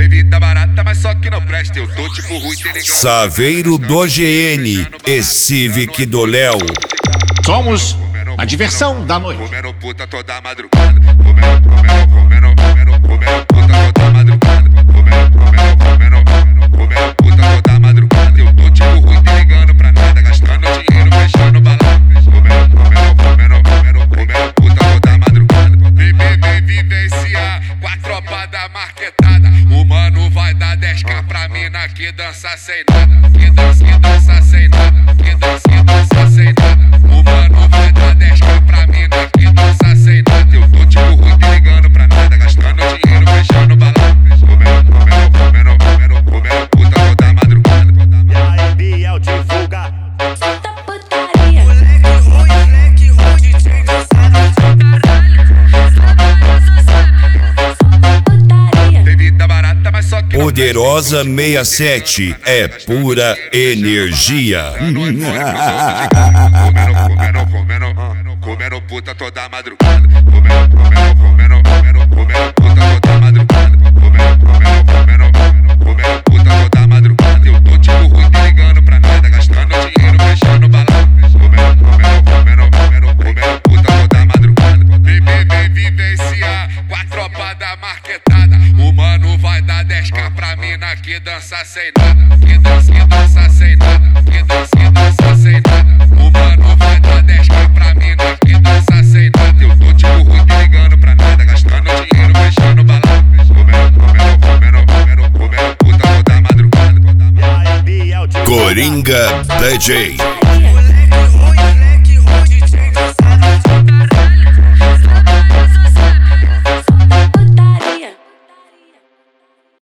Tem vida barata, mas só que não presta. Eu tô tipo ruim, tem negão. Saveiro do GN e Civic do Léo. Somos a diversão da noite. Comendo puta toda madrugada. Comendo puta toda madrugada. Comendo puta toda madrugada. Eu tô tipo ruim, te ligando pra nada, gastando dinheiro, fechando balada. Comendo puta toda madrugada. Vem vivenciar com a tropa da marquetada. O mano vai dar 10k pra mina que dança sem nada. Que dança sem nada. Que dança sem nada. O mano vai dar 10k pra mina que dança sem nada. Eu tô tipo ruim, te ligando pra nada, gastando dinheiro, fechando balada. Comendo puta toda madrugada. E aí, Biel divulga. Solta putaria. Moleque ruim, DJ dançando pra caralho. Solta putaria. Tem vida barata, mas só que Poderosa 67 é pura energia. Comendo puta toda madrugada. Comendo puta toda madrugada. Comendo puta toda madrugada. Eu tô tipo ruim, te ligando pra nada, gastando dinheiro, fechando balada. Comendo puta toda madrugada. Vem vivenciar com a tropa da marquetada. O mano vai dar 10k pra mina que dança sem nada. Que dança sem nada. Que dança sem nada. O mano vai dar 10k pra mina que dança sem nada. Eu tô tipo ruim, te ligando pra nada, gastando dinheiro, fechando balada. Comendo puta toda madrugada. E aí, Biel divulga. Coringa DJ.